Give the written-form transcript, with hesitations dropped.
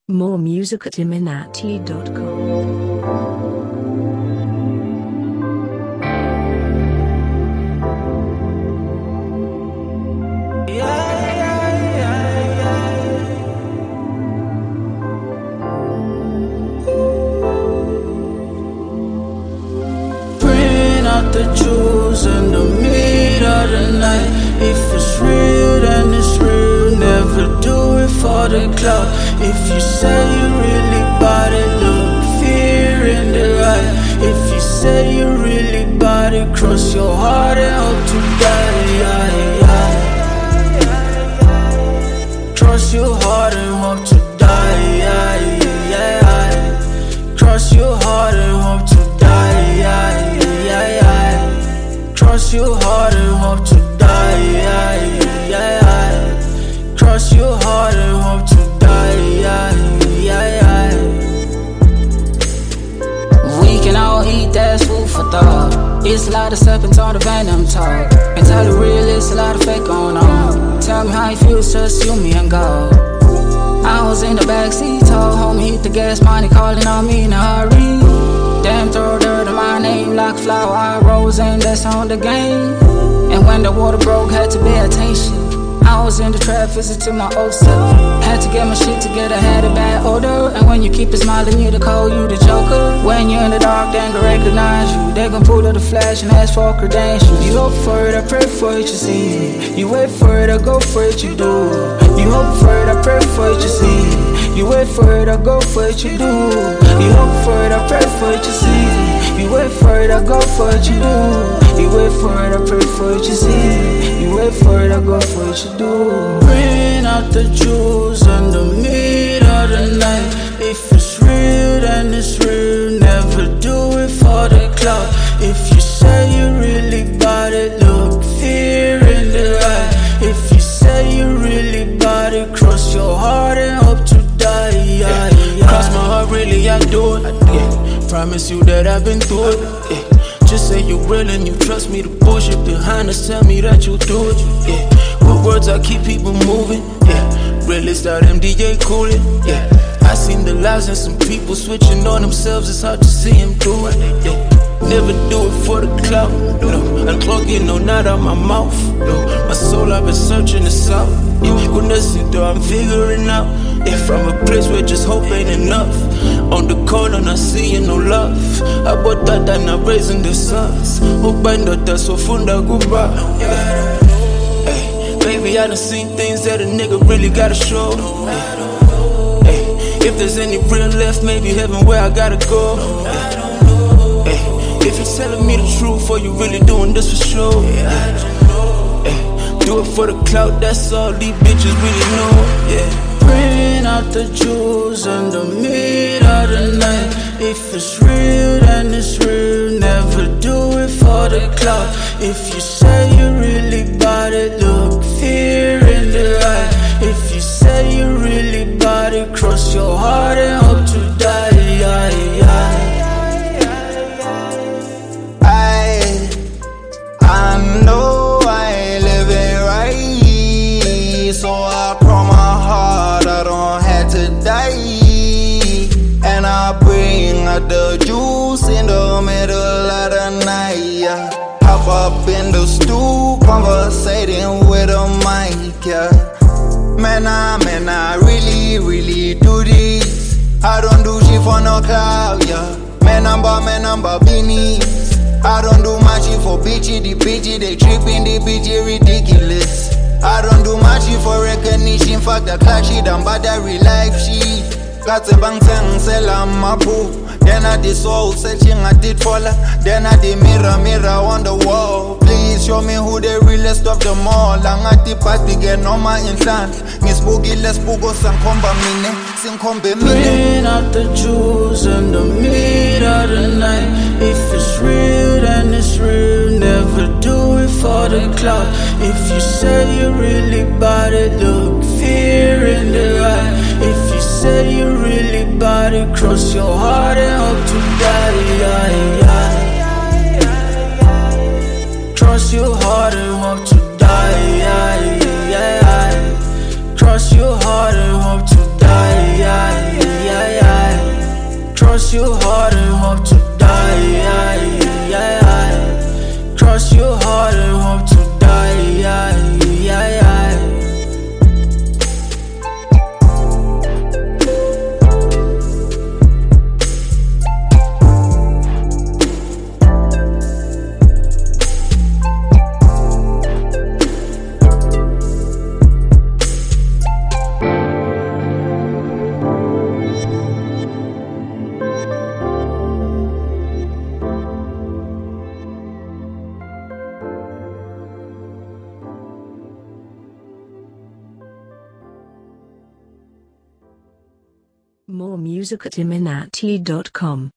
More music at iminati.com. The jewels and the meat of the night. If it's real, then it's real. Never do it for the clout. If you say you really bout it, look fear in the eye. If you say you really bout it, cross your heart and hope to die. Cross your heart and hope to die. Cross your heart and hope to die. Cross your heart and hope to die. Cross your heart and hope to die. We can all eat, that's food for thought. It's a lot of serpents on the venom talk. And tell the real, it's a lot of fake going on. Tell me how you feel, just you, me, and God. I was in the backseat, told homie hit the gas, money calling on me in a hurry. Damn, throw dirt in my name like a flower. I rose and that's on the game. And when the water broke, had to pay attention. I was in the trap, visiting my old self. Had to get my shit together, had a bad odor. And when you keep it smiling, you the cold, you the joker. When you're in the dark, they gon' recognize you. They gon' pull out the flash and ask for credentials. You hope for it, I pray for it, you see. You wait for it, I go for it, you do. You hope for it, I pray for it, you see. You wait for it, I go for it, you do. You hope for it, I pray for it, you see. You wait for it, I go for it, you do. You wait for it, I pray for it, you see. You wait for it, I go for it, you do. Bring out the jewels and the meat of the night. If it's real, then it's real. Never do it for the clout. If you say you really bout it, look fear in the eye. If you say you really bout it, cross your heart and hope to die. Cross my heart, really, I do it. Promise you that I've been through it. Just say you real and you trust me. The bullshit behind us tell me that you do it. With words I keep people moving. Realist out MDA coolin'. I seen the lies and some people switching on themselves. It's hard to see them do it. Never do it for the clout. No, unclogging, no, not out my mouth. No, my soul I've been searching this out. Goodness, I'm figuring out. From a place where just hope ain't enough. On the corner, not seeing no love. I bought that and I'm raising the sons. Hope I know that's so funda goodbye. Hey, baby, I done seen things that a nigga really gotta show. Hey, if there's any real left, maybe heaven where I gotta go. Hey, if you're telling me the truth or you really doing this for sure. Hey, do it for the clout, that's all these bitches really know. Bring out the jewels and the meat of the night. If it's real, then it's real. Never do it for the clout. If you say you really bout it, look fear in the eye. If you say you really bout it, cross your heart and hope to die. I know I ain't living right, so I crawl my heart, I don't have to die. And I bring out the juice in the middle of the night. Hop up in the stool, conversating with a mic. Man, I really do this. I don't do shit for no clout, Man, I'm beneath. I don't do my shit for bitchy, the bitchy, they tripping, the bitchy ridiculous. I don't do my shit for recognition, fuck the clock shit, I'm bad at real life shit. Got a bang tang, sell on my boo. Then I did soul searching, I did follow. Then I did mirror on the wall. Please show me who the realest of them all. Lang at the party, get on my instant. Miss Boogie, let's Boogo, Sankomba Mine, Sinkombe Mine. Bring out the jewels and the meat of the night. If it's real, then it's real. Never do it for the clout. If you say you really bout it, look fear in the eye. If you say you really bout it, cross your heart and hope to die. Cross your heart and hope to die. Cross your heart and hope to die. More music at iminati.com.